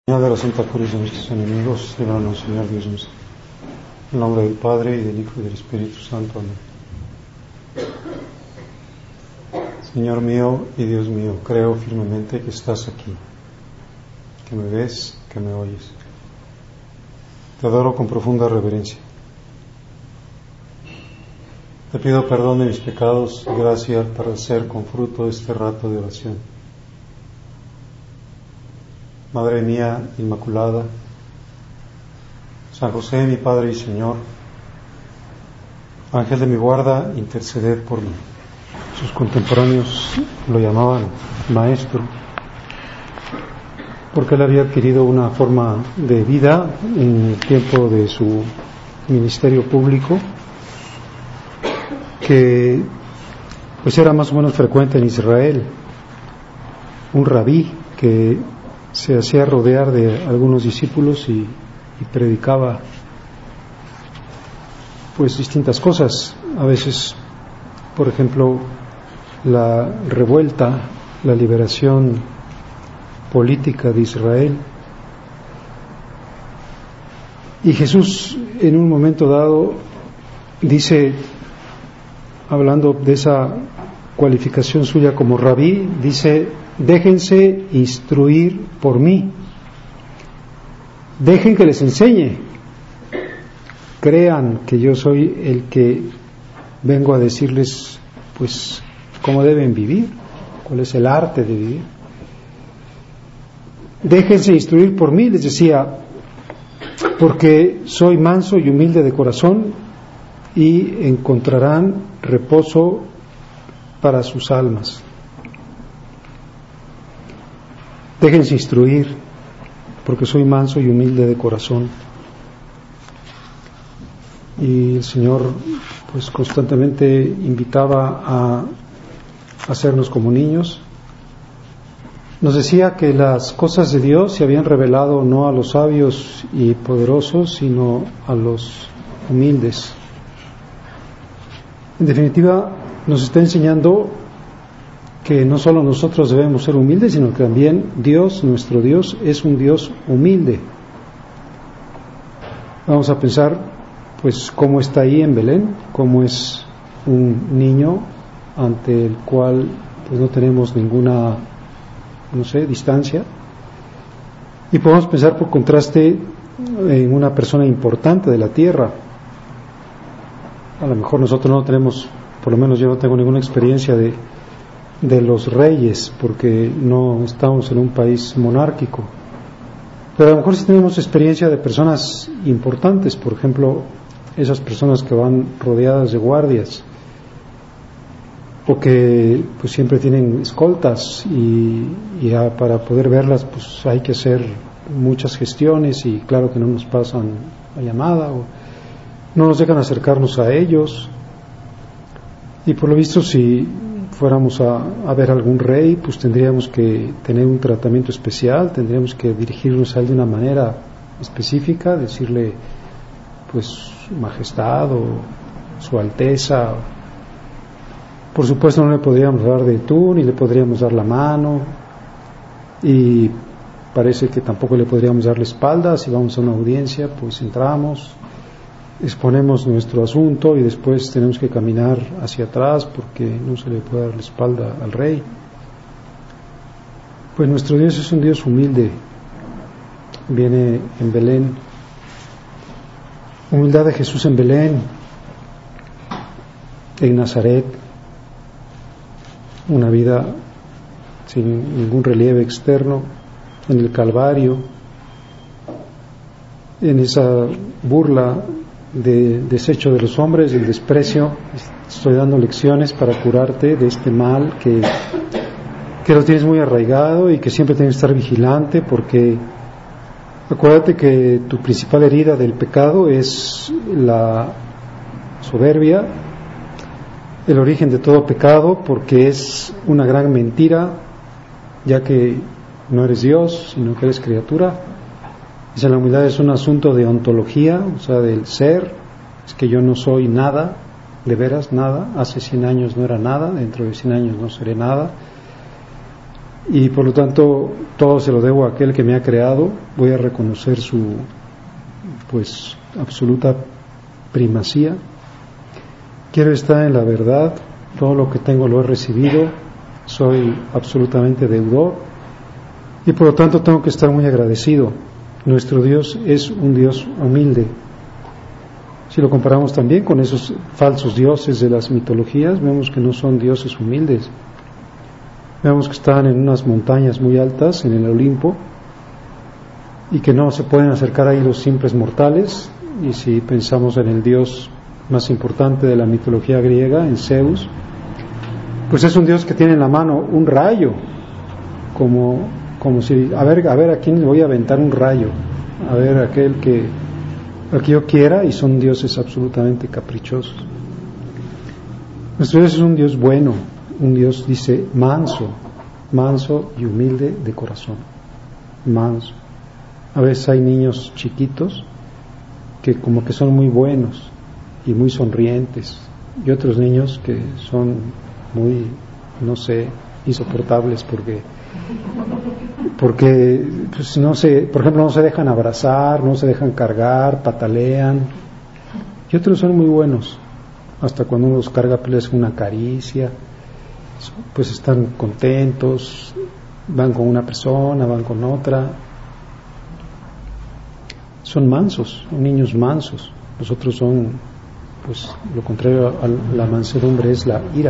Señor de la Santa Cruz de nuestros enemigos, líbranos, Señor Dios nuestro. En nombre del Padre, y del Hijo, y del Espíritu Santo. Amén. Señor mío y Dios mío, creo firmemente que estás aquí, que me ves, que me oyes. Te adoro con profunda reverencia. Te pido perdón de mis pecados y gracia para hacer con fruto este rato de oración. Madre mía Inmaculada, San José, mi Padre y Señor, Ángel de mi guarda, interceded por mí. Sus contemporáneos lo llamaban maestro, porque él había adquirido una forma de vida en el tiempo de su ministerio público que pues era más o menos frecuente en Israel. Un rabí que se hacía rodear de algunos discípulos y predicaba pues distintas cosas. A veces, por ejemplo, la revuelta, la liberación política de Israel. Y Jesús, en un momento dado, dice, hablando de esa cualificación suya como rabí, dice: déjense instruir por mí, dejen que les enseñe, crean que yo soy el que vengo a decirles pues cómo deben vivir, cuál es el arte de vivir. Déjense instruir por mí, les decía, porque soy manso y humilde de corazón, y encontrarán reposo para sus almas. Déjense instruir, porque soy manso y humilde de corazón. Y el Señor pues constantemente invitaba a hacernos como niños. Nos decía que las cosas de Dios se habían revelado no a los sabios y poderosos, sino a los humildes. En definitiva, nos está enseñando que no solo nosotros debemos ser humildes, sino que también Dios, nuestro Dios, es un Dios humilde. Vamos a pensar, pues, cómo está ahí en Belén, cómo es un niño ante el cual pues no tenemos ninguna, distancia. Y podemos pensar por contraste en una persona importante de la tierra. A lo mejor nosotros no tenemos, por lo menos yo no tengo ninguna experiencia de los reyes, porque no estamos en un país monárquico, pero a lo mejor sí tenemos experiencia de personas importantes, por ejemplo, esas personas que van rodeadas de guardias, o que pues siempre tienen escoltas, y para poder verlas pues hay que hacer muchas gestiones, y claro que no nos pasan la llamada, o no nos dejan acercarnos a ellos. Y por lo visto, si fuéramos a ver a algún rey, pues tendríamos que tener un tratamiento especial, tendríamos que dirigirnos a él de una manera específica, decirle pues majestad o su alteza. Por supuesto no le podríamos dar de tú, ni le podríamos dar la mano, y parece que tampoco le podríamos dar la espalda. Si vamos a una audiencia, pues entramos, exponemos nuestro asunto y después tenemos que caminar hacia atrás porque no se le puede dar la espalda al rey. Pues nuestro Dios es un Dios humilde. Viene en Belén, humildad de Jesús en Belén, en Nazaret, una vida sin ningún relieve externo, en el Calvario, en esa burla de desecho de los hombres, del desprecio. Estoy dando lecciones para curarte de este mal que lo tienes muy arraigado y que siempre tienes que estar vigilante, porque acuérdate que tu principal herida del pecado es la soberbia, el origen de todo pecado, porque es una gran mentira, ya que no eres Dios, sino que eres criatura. Dice, la humildad es un asunto de ontología, o sea, del ser. Es que yo no soy nada, de veras nada. Hace 100 años no era nada, dentro de 100 años no seré nada. y por lo tanto todo se lo debo a aquel que me ha creado. Voy a reconocer su pues absoluta primacía. Quiero estar en la verdad, todo lo que tengo lo he recibido, soy absolutamente deudor y por lo tanto tengo que estar muy agradecido. Nuestro Dios es un Dios humilde. Si lo comparamos también con esos falsos dioses de las mitologías, vemos que no son dioses humildes. Vemos que están en unas montañas muy altas, en el Olimpo, y que no se pueden acercar ahí los simples mortales. Y si pensamos en el dios más importante de la mitología griega, en Zeus, pues es un dios que tiene en la mano un rayo, como si, a ver a quién le voy a aventar un rayo, a ver aquel que yo quiera, y son dioses absolutamente caprichosos. Nuestro Dios es un Dios bueno, un Dios, dice, manso y humilde de corazón, manso. A veces hay niños chiquitos que como que son muy buenos y muy sonrientes, y otros niños que son muy, no sé, insoportables porque pues no sé, por ejemplo, no se dejan abrazar, no se dejan cargar, patalean, y otros son muy buenos, hasta cuando uno los carga pues les una caricia, pues están contentos, van con una persona, van con otra, son mansos, son niños mansos. Los otros son, pues lo contrario a la mansedumbre es la ira.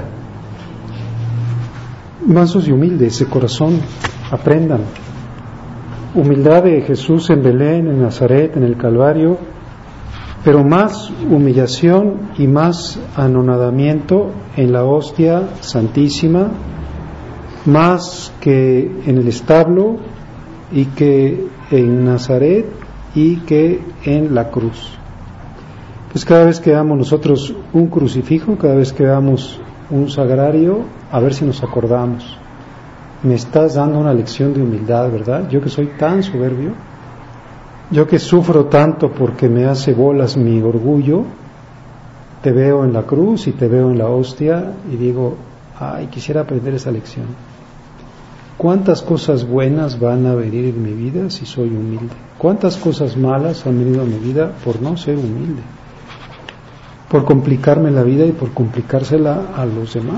Mansos y humildes de corazón, aprendan. Humildad de Jesús en Belén, en Nazaret, en el Calvario, pero más humillación y más anonadamiento en la hostia santísima, más que en el establo y que en Nazaret y que en la cruz. Pues cada vez que veamos nosotros un crucifijo, cada vez que veamos un sagrario, a ver si nos acordamos. Me estás dando una lección de humildad, ¿verdad? Yo que soy tan soberbio, yo que sufro tanto porque me hace bolas mi orgullo, te veo en la cruz y te veo en la hostia y digo, ay, quisiera aprender esa lección. ¿Cuántas cosas buenas van a venir en mi vida si soy humilde? ¿Cuántas cosas malas han venido a mi vida por no ser humilde? Por complicarme la vida y por complicársela a los demás.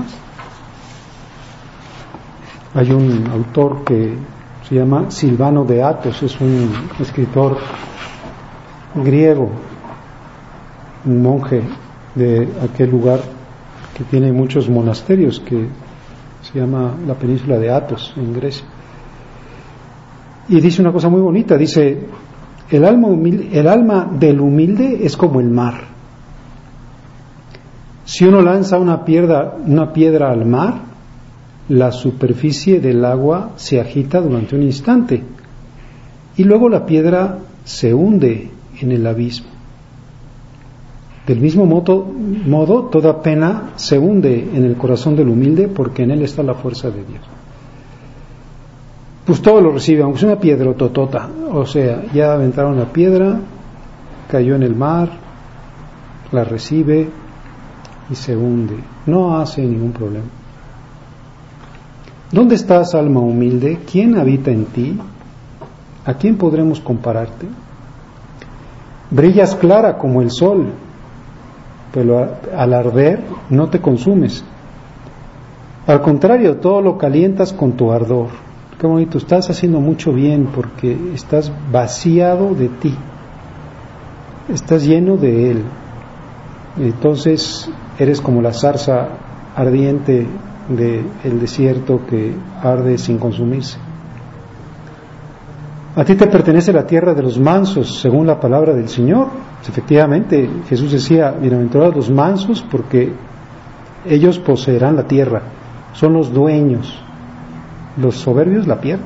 Hay un autor que se llama Silvano de Athos, es un escritor griego, un monje de aquel lugar que tiene muchos monasterios, que se llama la península de Athos en Grecia, y dice una cosa muy bonita, dice, el alma del humilde es como el mar. Si uno lanza una piedra al mar, la superficie del agua se agita durante un instante y luego la piedra se hunde en el abismo. Del mismo modo, toda pena se hunde en el corazón del humilde porque en él está la fuerza de Dios. Pues todo lo recibe, aunque sea una piedra totota, o sea, ya aventaron la piedra, cayó en el mar, la recibe y se hunde, no hace ningún problema. ¿Dónde estás, alma humilde? ¿Quién habita en ti? ¿A quién podremos compararte? Brillas clara como el sol, pero al arder no te consumes. Al contrario, todo lo calientas con tu ardor. Qué bonito, estás haciendo mucho bien porque estás vaciado de ti, estás lleno de Él. Entonces eres como la zarza ardiente del desierto que arde sin consumirse. A ti te pertenece la tierra de los mansos, según la palabra del Señor. Efectivamente, Jesús decía, bienaventurados los mansos, porque ellos poseerán la tierra, son los dueños. Los soberbios la pierden.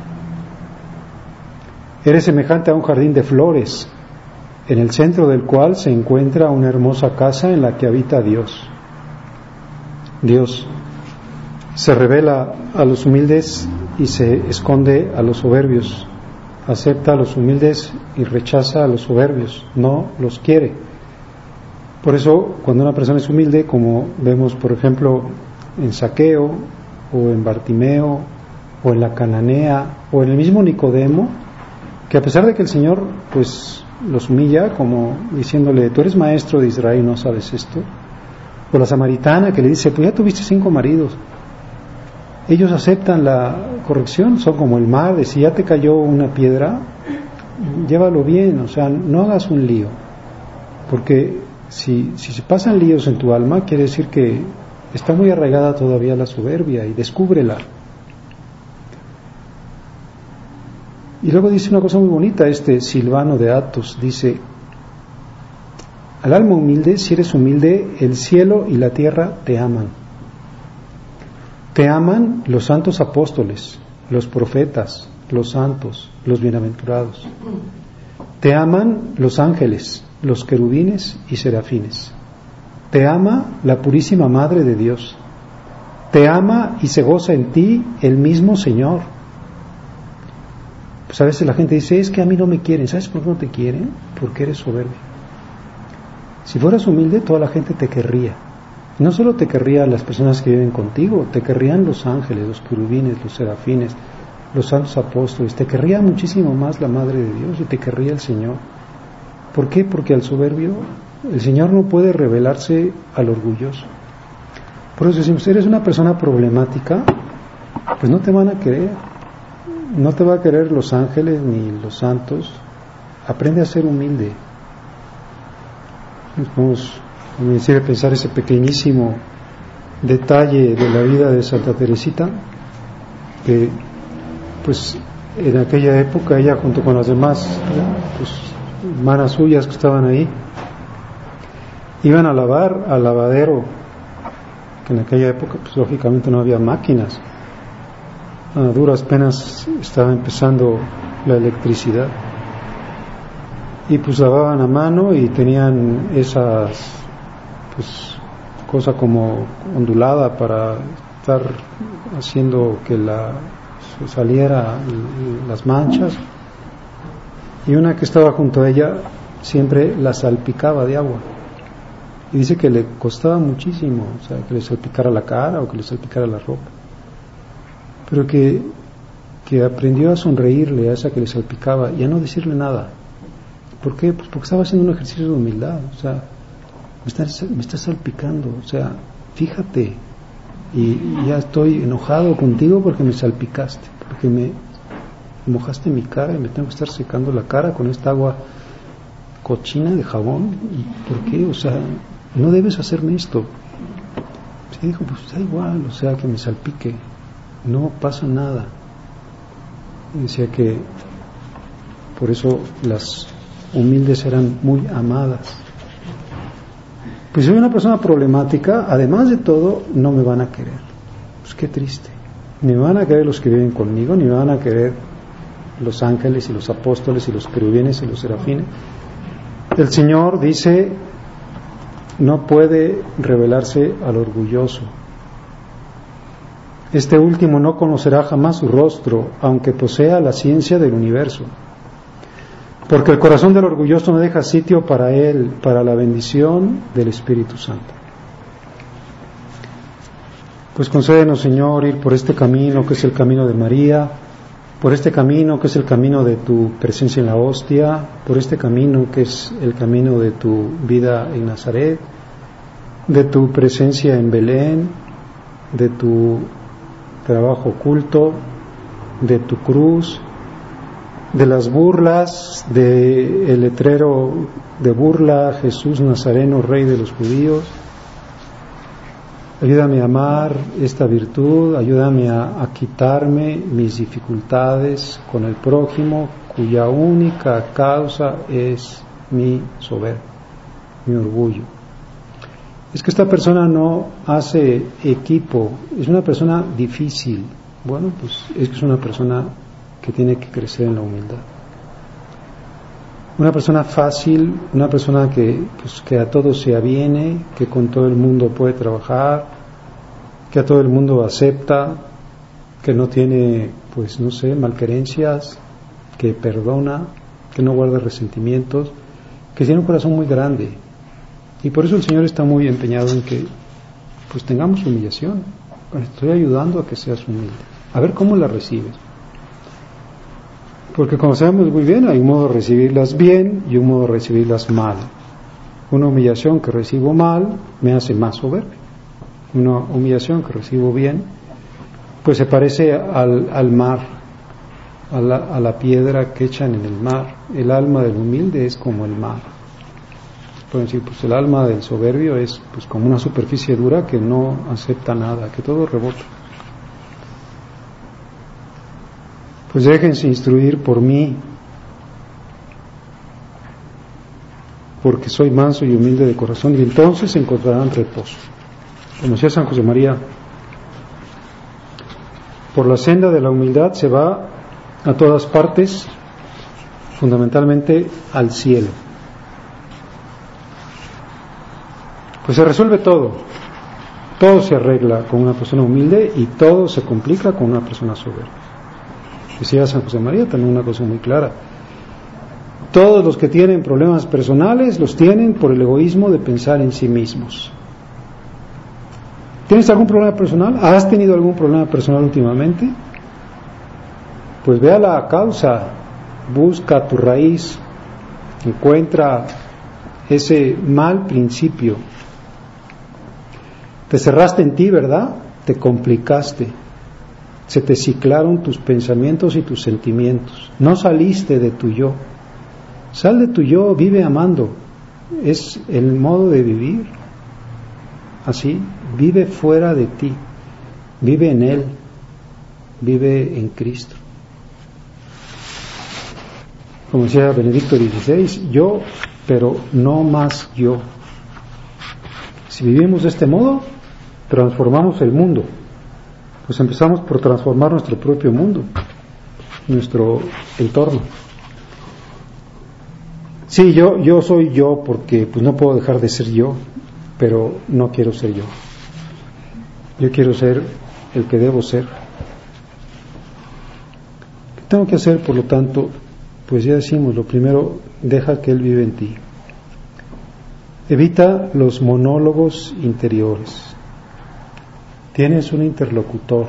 Eres semejante a un jardín de flores, en el centro del cual se encuentra una hermosa casa en la que habita Dios. Dios se revela a los humildes y se esconde a los soberbios. Acepta a los humildes y rechaza a los soberbios, no los quiere. Por eso, cuando una persona es humilde, como vemos por ejemplo en Zaqueo o en Bartimeo o en la cananea, o en el mismo Nicodemo, que a pesar de que el Señor pues los humilla, como diciéndole, tú eres maestro de Israel y no sabes esto, o la samaritana que le dice, pues ya tuviste 5 maridos, ellos aceptan la corrección, son como el mar, de si ya te cayó una piedra, llévalo bien, o sea, no hagas un lío, porque si se pasan líos en tu alma, quiere decir que está muy arraigada todavía la soberbia, y descúbrela. Y luego dice una cosa muy bonita, Silvano de Athos, dice, al alma humilde, si eres humilde, el cielo y la tierra te aman. Te aman los santos apóstoles, los profetas, los santos, los bienaventurados. Te aman los ángeles, los querubines y serafines. Te ama la purísima Madre de Dios. Te ama y se goza en ti el mismo Señor. Pues a veces la gente dice, es que a mí no me quieren. ¿Sabes por qué no te quieren? Porque eres soberbio. Si fueras humilde, toda la gente te querría. No solo te querrían las personas que viven contigo, te querrían los ángeles, los querubines, los serafines, los santos apóstoles, te querría muchísimo más la Madre de Dios y te querría el Señor. ¿Por qué? Porque al soberbio el Señor no puede revelarse al orgulloso. Por eso decimos, si eres una persona problemática, pues no te van a querer. No te va a querer los ángeles ni los santos. Aprende a ser humilde. Me sirve pensar ese pequeñísimo detalle de la vida de Santa Teresita, que pues en aquella época ella junto con las demás pues, hermanas suyas que estaban ahí iban a lavar al lavadero, que en aquella época pues lógicamente no había máquinas, a duras penas estaba empezando la electricidad, y pues lavaban a mano y tenían esas pues cosa como ondulada para estar haciendo que saliera las manchas, y una que estaba junto a ella siempre la salpicaba de agua, y dice que le costaba muchísimo, o sea, que le salpicara la cara o que le salpicara la ropa, pero que aprendió a sonreírle a esa que le salpicaba y a no decirle nada. ¿Por qué? Pues porque estaba haciendo un ejercicio de humildad, o sea, me está salpicando, o sea, fíjate, y ya estoy enojado contigo porque me salpicaste, porque me mojaste mi cara y me tengo que estar secando la cara con esta agua cochina de jabón. ¿Y por qué? O sea, no debes hacerme esto. Se dijo, pues da igual, o sea, que me salpique, no pasa nada. Y decía que por eso las humildes eran muy amadas. Pues si soy una persona problemática, además de todo, no me van a querer. Pues qué triste. Ni me van a querer los que viven conmigo, ni me van a querer los ángeles y los apóstoles y los querubines y los serafines. El Señor dice, no puede revelarse al orgulloso. Este último no conocerá jamás su rostro, aunque posea la ciencia del universo. Porque el corazón del orgulloso no deja sitio para él, para la bendición del Espíritu Santo. Pues concédenos, Señor, ir por este camino que es el camino de María, por este camino que es el camino de tu presencia en la hostia, por este camino que es el camino de tu vida en Nazaret, de tu presencia en Belén, de tu trabajo oculto, de tu cruz, de las burlas, del letrero de burla, Jesús Nazareno, Rey de los Judíos. Ayúdame a amar esta virtud, ayúdame a quitarme mis dificultades con el prójimo, cuya única causa es mi soberbia, mi orgullo. Es que esta persona no hace equipo, es una persona difícil. Bueno, pues es que es una persona que tiene que crecer en la humildad. Una persona fácil, una persona que a todo se aviene, que con todo el mundo puede trabajar, que a todo el mundo acepta, que no tiene, pues no sé, malquerencias, que perdona, que no guarda resentimientos, que tiene un corazón muy grande. Y por eso el Señor está muy empeñado en que pues tengamos humillación. Bueno, estoy ayudando a que seas humilde. a ver cómo la recibes. Porque como sabemos muy bien, hay un modo de recibirlas bien y un modo de recibirlas mal. Una humillación que recibo mal me hace más soberbio. Una humillación que recibo bien, pues se parece al mar, a la piedra que echan en el mar. El alma del humilde es como el mar. Pueden decir, pues el alma del soberbio es pues como una superficie dura que no acepta nada, que todo rebota. Pues déjense instruir por mí, porque soy manso y humilde de corazón, y entonces encontrarán reposo. Como decía San José María, por la senda de la humildad se va a todas partes, fundamentalmente al cielo. Pues se resuelve todo se arregla con una persona humilde y todo se complica con una persona soberbia. Decía San José María también una cosa muy clara: todos los que tienen problemas personales los tienen por el egoísmo de pensar en sí mismos. ¿Tienes algún problema personal? ¿Has tenido algún problema personal últimamente? Pues ve a la causa, busca tu raíz, encuentra ese mal principio. Te cerraste en ti, ¿verdad? Te complicaste. Se te ciclaron tus pensamientos y tus sentimientos. No saliste de tu yo. Sal de tu yo, vive amando. Es el modo de vivir. Así, vive fuera de ti. Vive en Él. Vive en Cristo. Como decía Benedicto XVI, yo, pero no más yo. Si vivimos de este modo, transformamos el mundo. Pues empezamos por transformar nuestro propio mundo, nuestro entorno. Sí, yo soy yo porque pues no puedo dejar de ser yo, pero no quiero ser yo. Yo quiero ser el que debo ser. ¿Qué tengo que hacer, por lo tanto? Pues ya decimos, lo primero, deja que Él vive en ti. Evita los monólogos interiores. Tienes un interlocutor.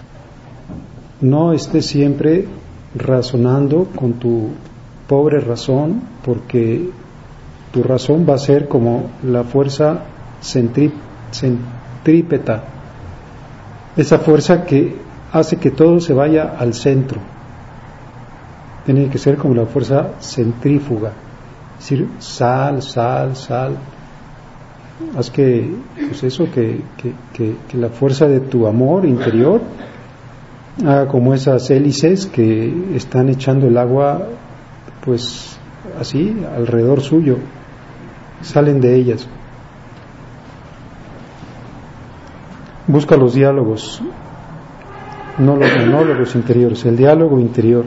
No estés siempre razonando con tu pobre razón, porque tu razón va a ser como la fuerza centrípeta, esa fuerza que hace que todo se vaya al centro. Tiene que ser como la fuerza centrífuga, es decir, sal. Haz que, pues eso, que la fuerza de tu amor interior haga como esas hélices que están echando el agua, pues así, alrededor suyo, salen de ellas. Busca los diálogos, no los monólogos interiores, el diálogo interior.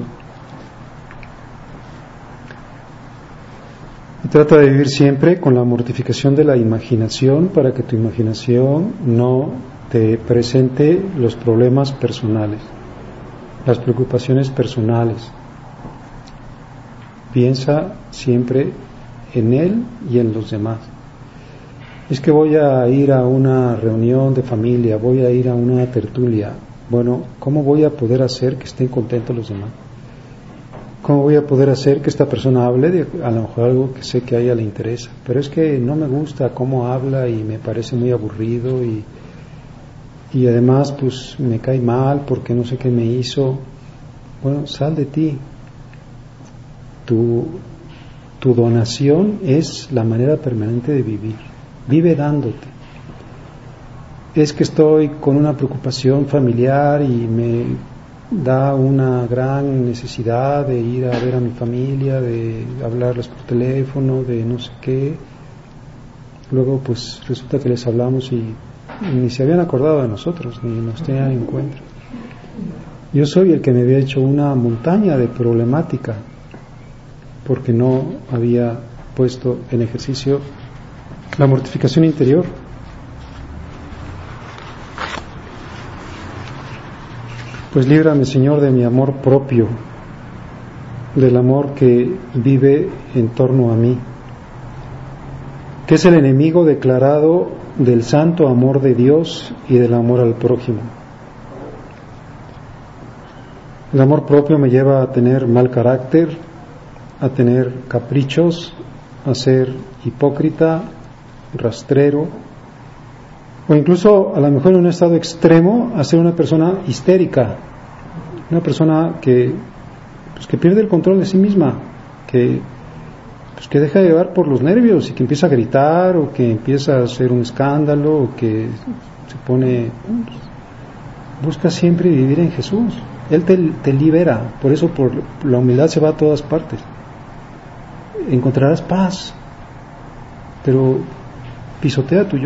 Y trata de vivir siempre con la mortificación de la imaginación, para que tu imaginación no te presente los problemas personales, las preocupaciones personales. Piensa siempre en Él y en los demás. Es que voy a ir a una reunión de familia, voy a ir a una tertulia. Bueno, ¿cómo voy a poder hacer que estén contentos los demás? ¿Cómo voy a poder hacer que esta persona hable de a lo mejor algo que sé que a ella le interesa? Pero es que no me gusta cómo habla y me parece muy aburrido y además pues me cae mal porque no sé qué me hizo. Bueno, sal de ti. Tu donación es la manera permanente de vivir. Vive dándote. Es que estoy con una preocupación familiar y me da una gran necesidad de ir a ver a mi familia, de hablarles por teléfono, de no sé qué. Luego pues resulta que les hablamos y ni se habían acordado de nosotros, ni nos tenían en cuenta. Yo soy el que me había hecho una montaña de problemática porque no había puesto en ejercicio la mortificación interior. Pues líbrame, Señor, de mi amor propio, del amor que vive en torno a mí, que es el enemigo declarado del santo amor de Dios y del amor al prójimo. El amor propio me lleva a tener mal carácter, a tener caprichos, a ser hipócrita, rastrero, o incluso a lo mejor en un estado extremo a ser una persona histérica, una persona que pierde el control de sí misma, que deja de llevar por los nervios y que empieza a gritar o que empieza a hacer un escándalo o que se pone, busca siempre vivir en Jesús. Él te libera, por eso por la humildad se va a todas partes. Encontrarás paz, pero pisotea tu yo.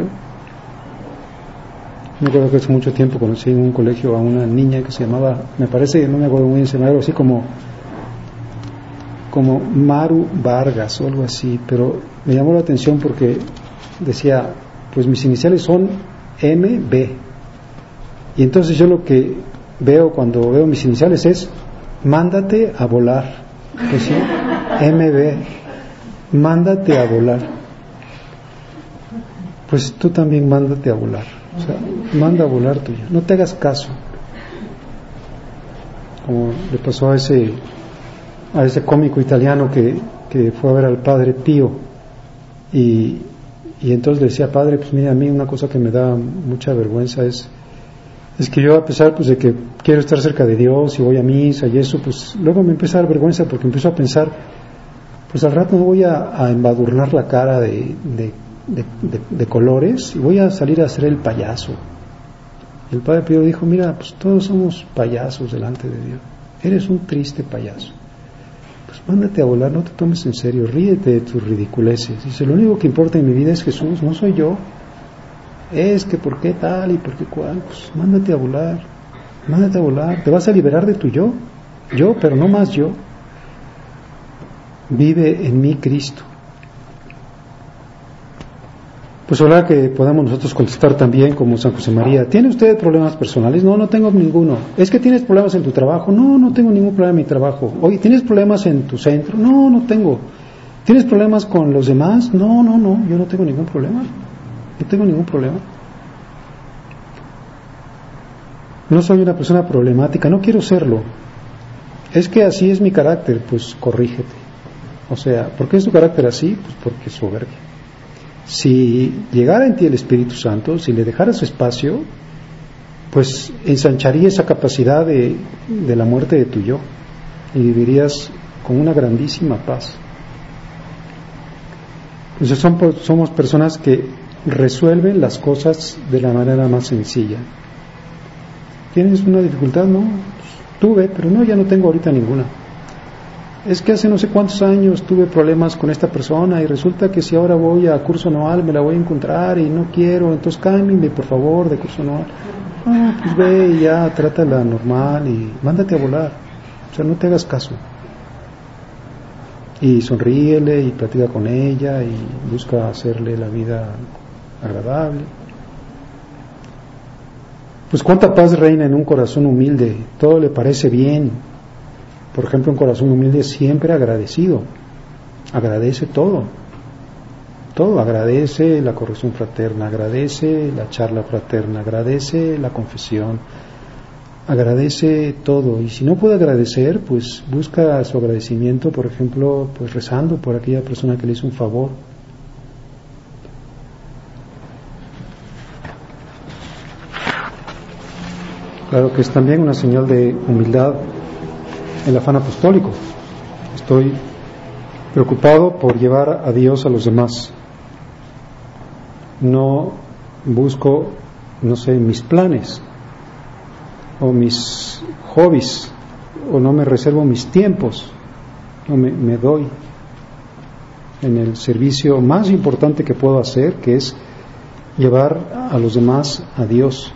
Me acuerdo que hace mucho tiempo conocí en un colegio a una niña que se llamaba, me parece, no me acuerdo muy bien, se llamaba algo así como Maru Vargas o algo así, pero me llamó la atención porque decía, pues mis iniciales son MB, y entonces yo lo que veo cuando veo mis iniciales es mándate a volar, pues sí, MB, mándate a volar. Pues tú también mándate a volar, o sea, manda a volar tuyo, no te hagas caso, como le pasó a ese cómico italiano que fue a ver al padre Pío y entonces le decía, padre, pues mira, a mí una cosa que me da mucha vergüenza es que yo, a pesar pues de que quiero estar cerca de Dios y voy a misa y eso, pues luego me empieza a dar vergüenza porque empiezo a pensar, pues al rato me voy a embadurnar la cara de colores y voy a salir a ser el payaso. Y el padre Pío dijo, mira, pues todos somos payasos delante de Dios, eres un triste payaso. Pues mándate a volar, no te tomes en serio, ríete de tus ridiculeces. Dice, lo único que importa en mi vida es Jesús, no soy yo. Es que por qué tal y por qué cual, pues mándate a volar, te vas a liberar de tu yo, pero no más yo. Vive en mí Cristo. Pues ojalá que podamos nosotros contestar también como San José María. ¿Tiene usted problemas personales? No, no tengo ninguno. ¿Es que tienes problemas en tu trabajo? No, no tengo ningún problema en mi trabajo. Oye, ¿tienes problemas en tu centro? No, no tengo. ¿Tienes problemas con los demás? No, yo no tengo ningún problema. No tengo ningún problema. No soy una persona problemática, no quiero serlo. Es que así es mi carácter, pues corrígete. O sea, ¿por qué es tu carácter así? Pues porque es soberbia. Si llegara en ti el Espíritu Santo, si le dejaras espacio, pues ensancharía esa capacidad de la muerte de tu yo y vivirías con una grandísima paz. Entonces somos personas que resuelven las cosas de la manera más sencilla. ¿Tienes una dificultad? No, pues, tuve, pero no, ya no tengo ahorita ninguna. Es que hace no sé cuántos años tuve problemas con esta persona y resulta que si ahora voy a curso anual me la voy a encontrar y no quiero, entonces cámbiame por favor de curso anual. No, pues ve y ya, trátala normal y mándate a volar. O sea, no te hagas caso. Y sonríele y platica con ella y busca hacerle la vida agradable. Pues cuánta paz reina en un corazón humilde, todo le parece bien. Por ejemplo, un corazón humilde siempre agradecido, agradece todo, agradece la corrección fraterna, agradece la charla fraterna, agradece la confesión, agradece todo. Y si no puede agradecer, pues busca su agradecimiento, por ejemplo, pues rezando por aquella persona que le hizo un favor. Claro que es también una señal de humildad el afán apostólico. Estoy preocupado por llevar a Dios a los demás. No busco, no sé, mis planes o mis hobbies, o no me reservo mis tiempos, no me doy en el servicio más importante que puedo hacer, que es llevar a los demás a Dios.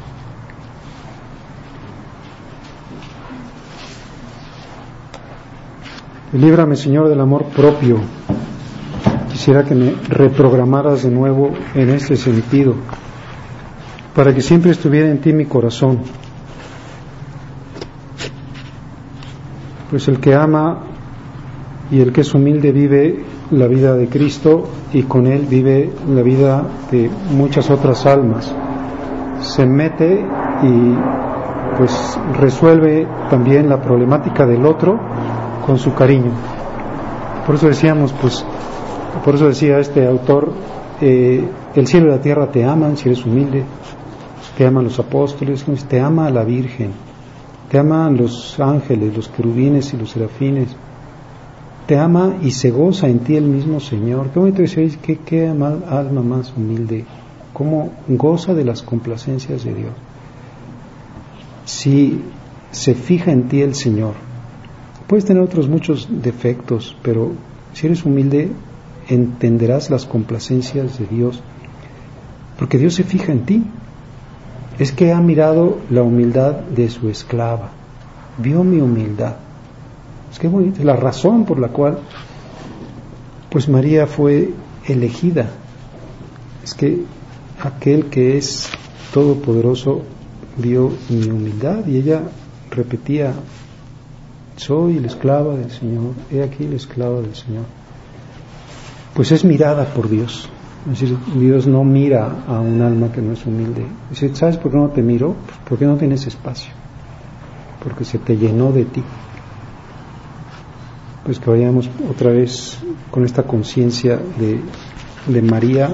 Líbrame, Señor, del amor propio. Quisiera que me reprogramaras de nuevo en este sentido, para que siempre estuviera en ti mi corazón. Pues el que ama y el que es humilde vive la vida de Cristo y con él vive la vida de muchas otras almas. Se mete y pues resuelve también la problemática del otro con su cariño. Por eso decíamos, pues, por eso decía este autor, el cielo y la tierra te aman si eres humilde, te aman los apóstoles, te ama la Virgen, te aman los ángeles, los querubines y los serafines, te ama y se goza en ti el mismo Señor. Qué bonito decir, qué alma más humilde, cómo goza de las complacencias de Dios. Si se fija en ti el Señor, puedes tener otros muchos defectos, pero si eres humilde entenderás las complacencias de Dios, porque Dios se fija en ti. Es que ha mirado la humildad de su esclava, vio mi humildad. Es que bonito, es la razón por la cual pues María fue elegida. Es que aquel que es todopoderoso vio mi humildad, y ella repetía: soy la esclava del Señor, he aquí la esclava del Señor. Pues es mirada por Dios. Es decir, Dios no mira a un alma que no es humilde. Dice: ¿sabes por qué no te miro? Pues porque no tienes espacio, porque se te llenó de ti. Pues que vayamos otra vez con esta conciencia de María,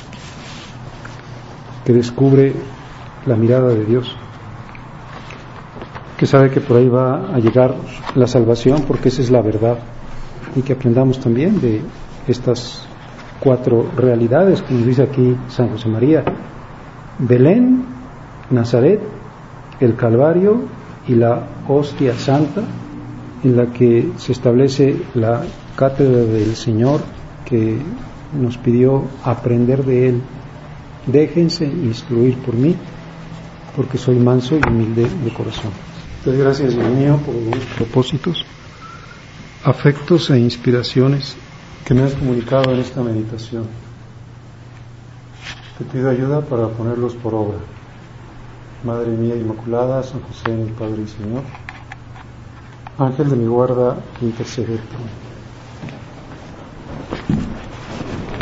que descubre la mirada de Dios, que sabe que por ahí va a llegar la salvación, porque esa es la verdad, y que aprendamos también de estas 4 realidades, como dice aquí San José María: Belén, Nazaret, el Calvario y la hostia santa, en la que se establece la cátedra del Señor, que nos pidió aprender de Él. Déjense instruir por mí, porque soy manso y humilde de corazón. Entonces, gracias, Dios mío, por los propósitos, afectos e inspiraciones que me has comunicado en esta meditación. Te pido ayuda para ponerlos por obra. Madre mía Inmaculada, San José, mi Padre y Señor, Ángel de mi guarda, intercede por mí.